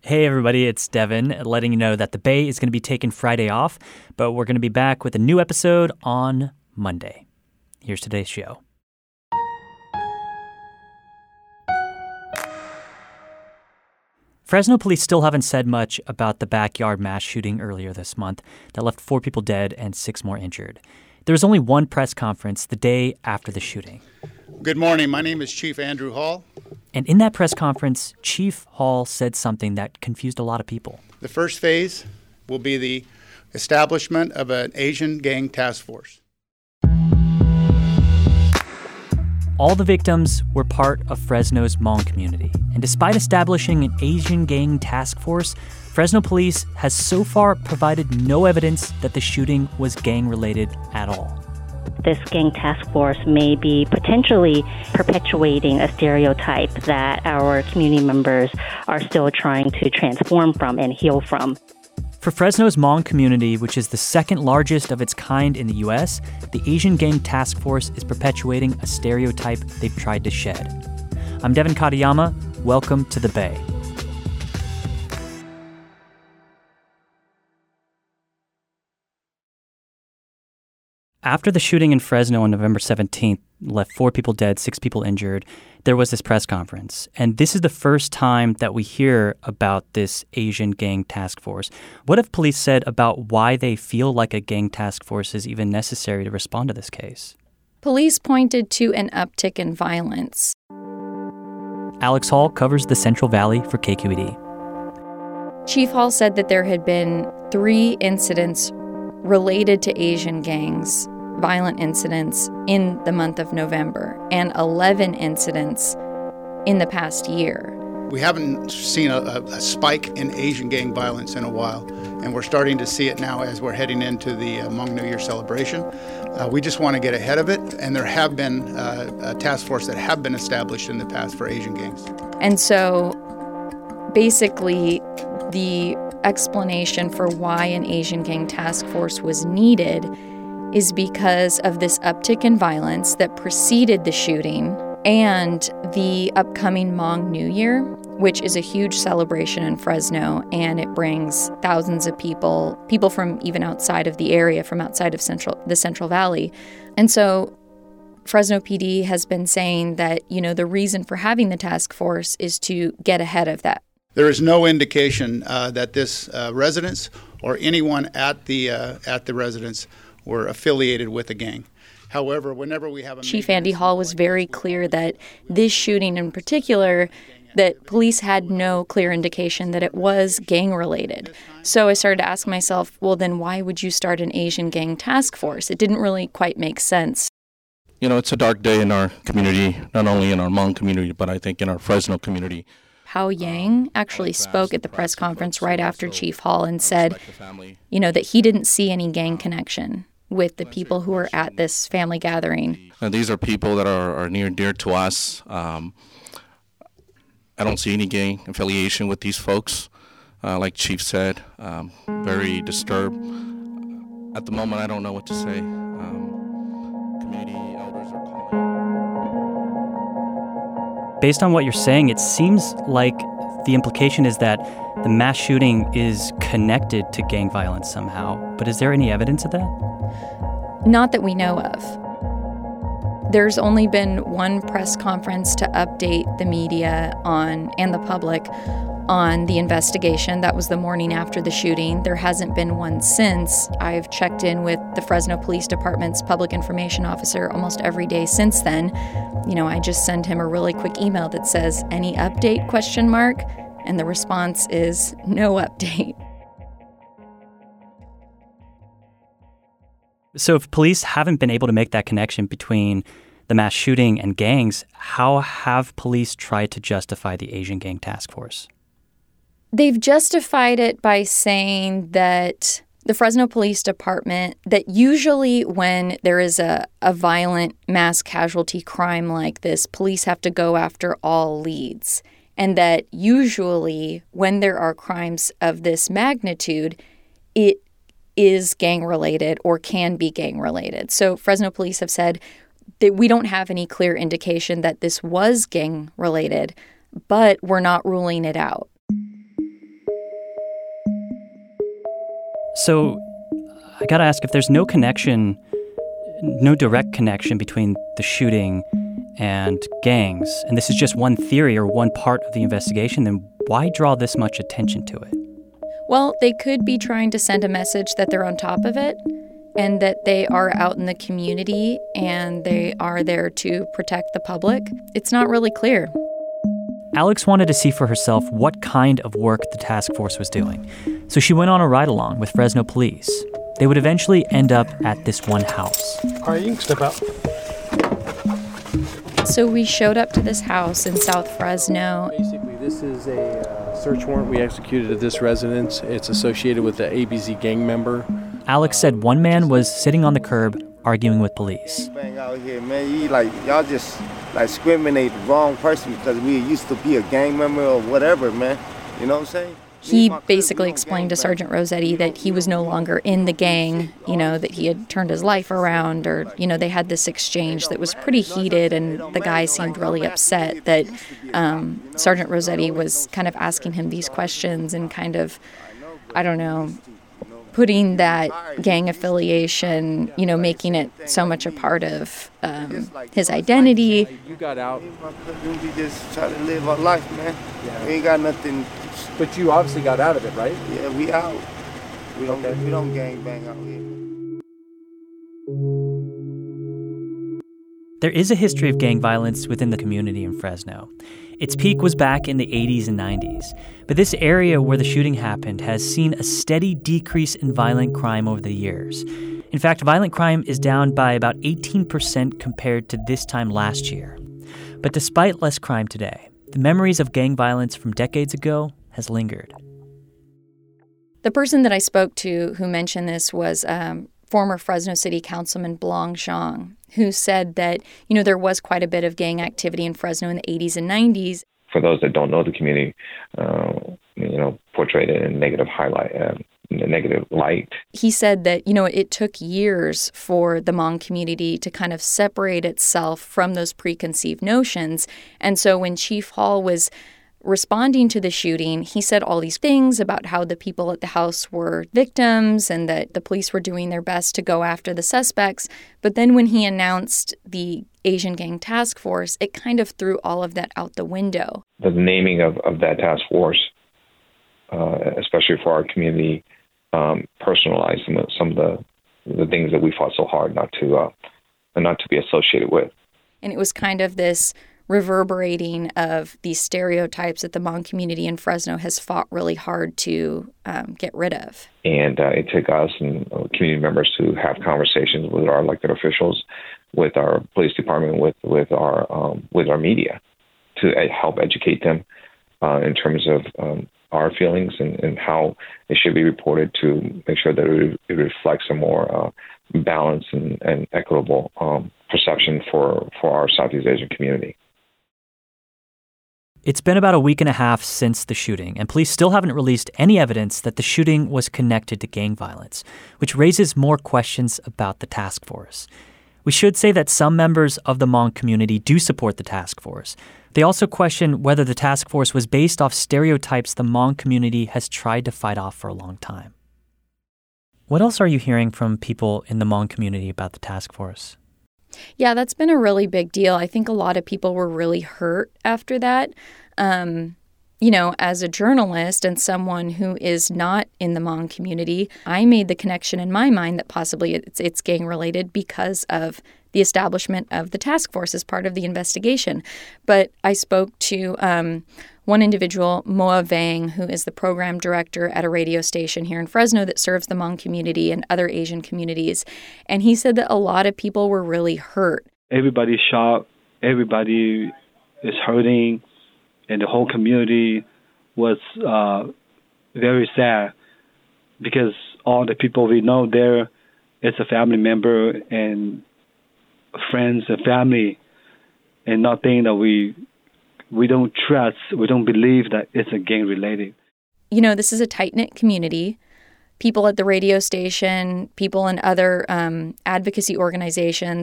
Hey everybody, it's Devin letting you know that the Bay is going to be taking Friday off, but we're going to be back with a new episode on Monday. Here's today's show. Fresno police still haven't said much about the backyard mass shooting earlier this month that left 4 people dead and 6 more injured. There was only one press conference the day after the shooting. Good morning. My name is Chief Andrew Hall. And in that press conference, Chief Hall said something that confused a lot of people. The first phase will be the establishment of an Asian gang task force. All the victims were part of Fresno's Hmong community. And despite establishing an Asian gang task force, Fresno police has so far provided no evidence that the shooting was gang-related at all. This gang task force may be potentially perpetuating a stereotype that our community members are still trying to transform from and heal from. For Fresno's Hmong community, which is the second largest of its kind in the U.S., the Asian Gang Task Force is perpetuating a stereotype they've tried to shed. I'm Devin Katayama. Welcome to the Bay. After the shooting in Fresno on November 17th left 4 people dead, 6 people injured, there was this press conference. And this is the first time that we hear about this Asian gang task force. What have police said about why they feel like a gang task force is even necessary to respond to this case? Police pointed to an uptick in violence. Alex Hall covers the Central Valley for KQED. Chief Hall said that there had been 3 incidents related to Asian gangs, violent incidents, in the month of November, and 11 incidents in the past year. We haven't seen a spike in Asian gang violence in a while, and we're starting to see it now as we're heading into the Hmong New Year celebration. We just want to get ahead of it, and there have been a task force that have been established in the past for Asian gangs. And so basically the explanation for why an Asian gang task force was needed is because of this uptick in violence that preceded the shooting and the upcoming Hmong New Year, which is a huge celebration in Fresno, and it brings thousands of people from even outside of the area, from outside of the Central Valley. And so Fresno PD has been saying that, the reason for having the task force is to get ahead of that. There is no indication that this residence or anyone at the residence were affiliated with a gang. However, whenever we have Chief Andy Hall was very clear that this shooting in particular, that police had no clear indication that it was gang-related. So I started to ask myself, well, then why would you start an Asian gang task force? It didn't really quite make sense. It's a dark day in our community, not only in our Hmong community, but I think in our Fresno community. Hao Yang actually spoke at the press conference right after Chief Hall and said, that he didn't see any gang connection with the people who were at this family gathering. These are people that are near and dear to us. I don't see any gang affiliation with these folks. Like Chief said, very disturbed. At the moment, I don't know what to say. Community elders are calling. Based on what you're saying, it seems like the implication is that the mass shooting is connected to gang violence somehow. But is there any evidence of that? Not that we know of. There's only been one press conference to update the media and the public on the investigation. That was the morning after the shooting. There hasn't been one since. I've checked in with the Fresno Police Department's public information officer almost every day since then. I just send him a really quick email that says, "Any update?" ? And the response is, "No update." So if police haven't been able to make that connection between the mass shooting and gangs, how have police tried to justify the Asian Gang Task Force? They've justified it by saying that the Fresno Police Department, that usually when there is a violent mass casualty crime like this, police have to go after all leads. And that usually when there are crimes of this magnitude, it is gang-related or can be gang-related. So Fresno police have said that we don't have any clear indication that this was gang-related, but we're not ruling it out. So I got to ask, if there's no direct connection between the shooting and gangs, and this is just one theory or one part of the investigation, then why draw this much attention to it? Well, they could be trying to send a message that they're on top of it and that they are out in the community and they are there to protect the public. It's not really clear. Alex wanted to see for herself what kind of work the task force was doing. So she went on a ride-along with Fresno police. They would eventually end up at this one house. All right, you can step out. So we showed up to this house in South Fresno. Basically, this is a search warrant we executed at this residence. It's associated with the ABZ gang member. Alex said one man was sitting on the curb arguing with police. Bang out here, man. Y'all just discriminate the wrong person because we used to be a gang member or whatever, man. You know what I'm saying? He basically explained to Sergeant Rossetti that he was no longer in the gang, that he had turned his life around, or, they had this exchange that was pretty heated, and the guy seemed really upset that Sergeant Rossetti was kind of asking him these questions and kind of, putting that gang affiliation, making it so much a part of his identity. You got out. We just try to live our life, man. Yeah. We ain't got nothing. But you obviously got out of it, right? Yeah, we out. We don't gang bang out here. There is a history of gang violence within the community in Fresno. Its peak was back in the 80s and 90s, but this area where the shooting happened has seen a steady decrease in violent crime over the years. In fact, violent crime is down by about 18% compared to this time last year. But despite less crime today, the memories of gang violence from decades ago has lingered. The person that I spoke to who mentioned this was former Fresno City Councilman Blong Xiong, who said that, there was quite a bit of gang activity in Fresno in the 80s and 90s. For those that don't know the community, portrayed it in negative light. He said that, it took years for the Hmong community to kind of separate itself from those preconceived notions. And so when Chief Hall was responding to the shooting, he said all these things about how the people at the house were victims and that the police were doing their best to go after the suspects. But then when he announced the Asian Gang Task Force, it kind of threw all of that out the window. The naming of that task force, especially for our community, personalized some of the things that we fought so hard not to be associated with. And it was kind of this reverberating of these stereotypes that the Hmong community in Fresno has fought really hard to get rid of. And it took us and community members to have conversations with our elected officials, with our police department, with our media, to help educate them in terms of our feelings and how it should be reported, to make sure that it reflects a more balanced and equitable perception for our Southeast Asian community. It's been about a week and a half since the shooting, and police still haven't released any evidence that the shooting was connected to gang violence, which raises more questions about the task force. We should say that some members of the Hmong community do support the task force. They also question whether the task force was based off stereotypes the Hmong community has tried to fight off for a long time. What else are you hearing from people in the Hmong community about the task force? Yeah, that's been a really big deal. I think a lot of people were really hurt after that. As a journalist and someone who is not in the Hmong community, I made the connection in my mind that possibly it's gang-related because of the establishment of the task force as part of the investigation. But I spoke to one individual, Moa Vang, who is the program director at a radio station here in Fresno that serves the Hmong community and other Asian communities. And he said that a lot of people were really hurt. Everybody's shocked. Everybody is hurting. And the whole community was very sad because all the people we know there is a family member and friends and family, and nothing that we don't trust, we don't believe that it's a gang related. This is a tight-knit community. People at the radio station, people in other advocacy organizations,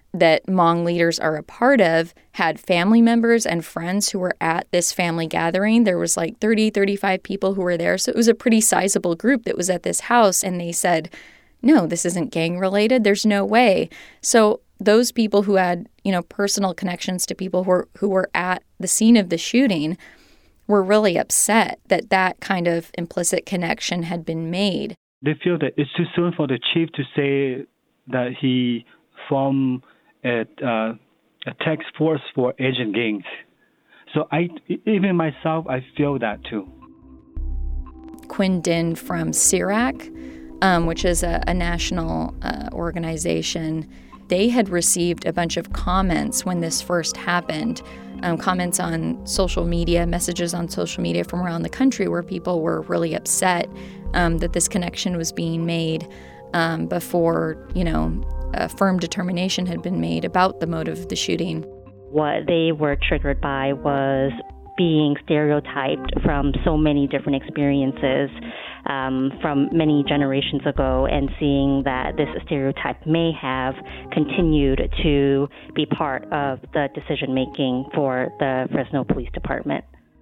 that Hmong leaders are a part of had family members and friends who were at this family gathering. There was like 30, 35 people who were there. So it was a pretty sizable group that was at this house. And they said, no, this isn't gang related. There's no way. So those people who had, personal connections to people who were at the scene of the shooting were really upset that that kind of implicit connection had been made. They feel that it's too soon for the chief to say that he formed a task force for Asian gangs. So even myself, I feel that too. Quinn Dinh from CIRAC, which is a national organization, they had received a bunch of comments when this first happened, comments on social media, messages on social media from around the country where people were really upset that this connection was being made before, a firm determination had been made about the motive of the shooting. What they were triggered by was being stereotyped from so many different experiences from many generations ago, and seeing that this stereotype may have continued to be part of the decision-making for the Fresno Police Department.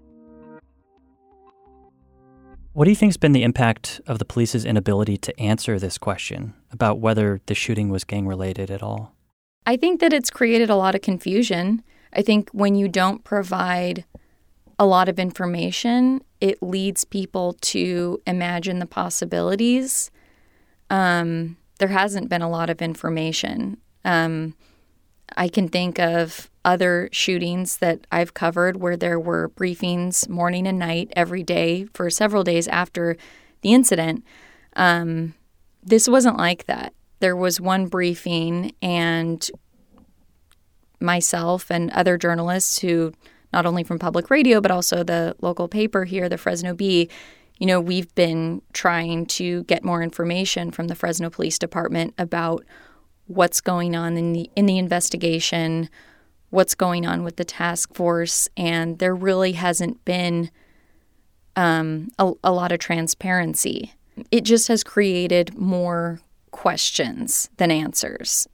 What do you think has been the impact of the police's inability to answer this question about whether the shooting was gang-related at all? I think that it's created a lot of confusion. I think when you don't provide a lot of information, it leads people to imagine the possibilities. There hasn't been a lot of information. I can think of other shootings that I've covered where there were briefings morning and night every day for several days after the incident. This wasn't like that. There was one briefing, and myself and other journalists who, not only from public radio, but also the local paper here, the Fresno Bee, we've been trying to get more information from the Fresno Police Department about what's going on in the investigation, what's going on with the task force, and there really hasn't been a lot of transparency. It just has created more questions than answers.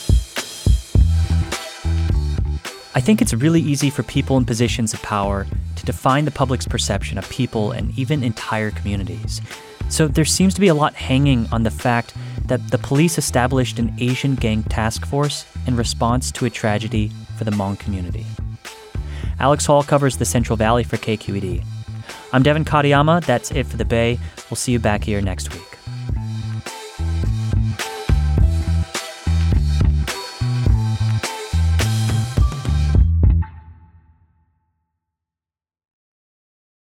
I think it's really easy for people in positions of power to define the public's perception of people and even entire communities. So there seems to be a lot hanging on the fact that the police established an Asian gang task force in response to a tragedy for the Hmong community. Alex Hall covers the Central Valley for KQED. I'm Devin Katayama. That's it for the Bay. We'll see you back here next week.